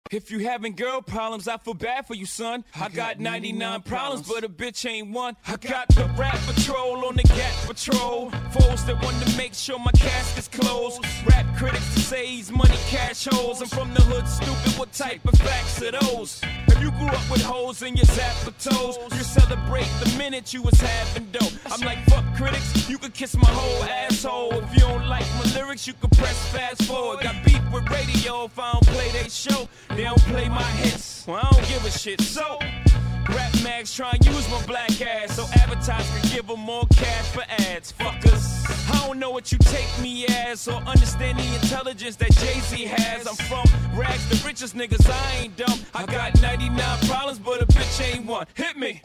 If you having girl problems, I feel bad for you, son. I got 99 problems, but a bitch ain't one. I got the rap patrol on the Gap Patrol. Foes that want to make sure my casket's closed. Rap critics to say he's money cash holes. I'm from the hood, stupid, what type of facts are those? If you grew up with holes in your zapper toes, you celebrate the minute you was having dope. I'm like, fuck critics, you could kiss my whole asshole. If you don't like my lyrics, you could press fast forward. Got beef with radio if I don't play they show. They don't play my hits, well I don't give a shit. So, rap mags try and use my black ass so advertisers can give them more cash for ads. Fuckers, I don't know what you take me as or understand the intelligence that Jay-Z has. I'm from rags, the richest niggas, I ain't dumb. I got 99 problems, but a bitch ain't one. Hit me.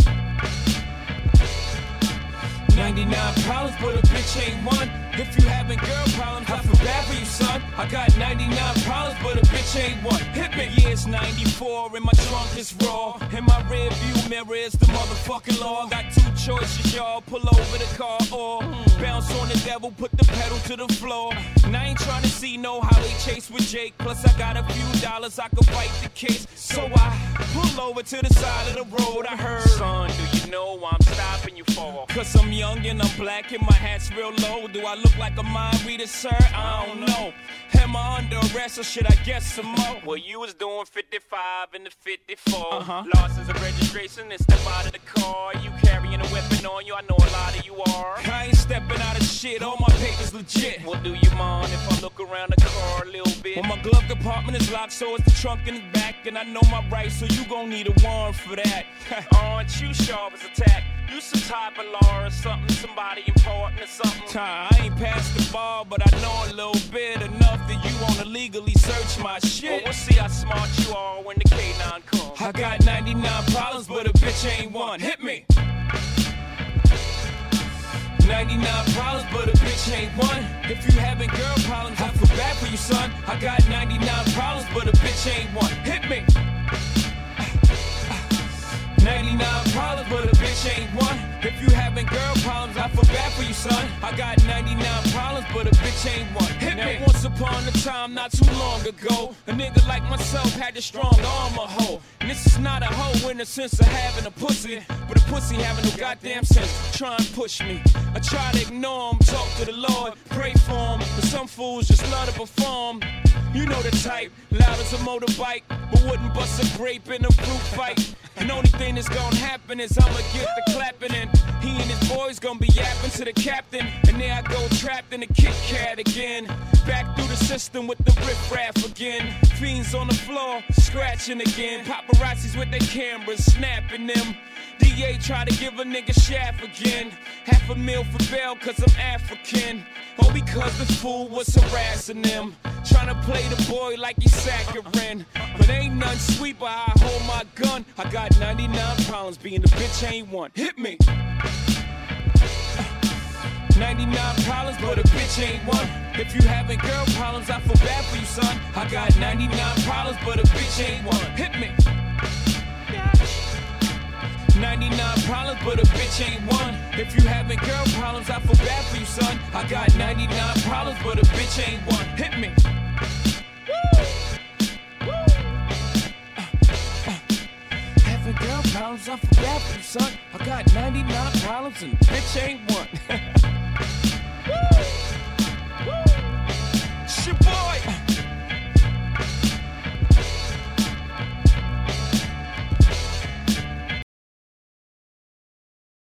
99 problems, but a bitch ain't one. If you having girl problems, I feel bad for you, son. I got 99 problems, but a bitch ain't one. Hit me. Yeah, it's 94 and my trunk is raw. In my rear view mirror is the motherfucking law. Got two choices, y'all. Pull over the car or bounce on the devil, put the pedal to the floor. And I ain't trying to see no highway chase with Jake. Plus I got a few dollars, I could fight the case. So I pull over to the side of the road. I heard, son, do you know why I'm stopping you for? Cause I'm young and I'm black and my hat's real low. Do I look like a mind reader, sir? I don't know. Am I under arrest or should I guess some more? Well, you was doing 55 in the 54. Losses of registration and step out of the car. You carrying a weapon on you, I know a lot of you are. I ain't stepping out of shit, all my papers legit. Well, do you mind if I look around the car a little bit? Well, my glove compartment is locked, so it's the trunk in the back. And I know my rights, so you gon' need a warrant for that. Aren't you sharp as a tack? You some type of law or something, somebody important or something. I ain't past the bar, but I know a little bit enough that you wanna legally search my shit. Well, we'll see how smart you are when the K9 comes. I got 99 problems, but a bitch ain't one. Hit me. 99 problems, but a bitch ain't one. If you having girl problems, I feel bad for you, son. I got 99 problems, but a bitch ain't one. Hit me. 99 problems, but a bitch ain't one. If you having girl problems, I feel bad for you, son. I got 99 problems, but a bitch ain't one. Hit me. Once upon a time, not too long ago, a nigga like myself had a strong armor hoe. And this is not a hoe in the sense of having a pussy, but a pussy having no goddamn sense. Try and push me. I try to ignore him, talk to the Lord, pray for him. But some fools just love to perform. You know the type, loud as a motorbike, but wouldn't bust a grape in a fruit fight. And only thing that's gonna happen is I'ma get the clapping, and he and his boys gonna be yapping to the captain. And there I go trapped in a Kit Kat again. Back through the system with the riff-raff again. Fiends on the floor, scratching again. Paparazzis with their cameras, snapping them. DA try to give a nigga shaft again. $500,000 for bail cause I'm African. All because the fool was harassing them. Tryna play the boy like he's saccharine. But ain't none sweet but I hold my gun. I got 99 problems, being a bitch ain't one. Hit me. 99 problems, but a bitch ain't one. If you having girl problems, I feel bad for you, son. I got 99 problems, but a bitch ain't one. Hit me. 99 problems, but a bitch ain't one. If you having girl problems, I feel bad for you, son. I got 99 problems, but a bitch ain't one. Hit me. Having girl problems, I feel bad for you, son. I got 99 problems and a bitch ain't one.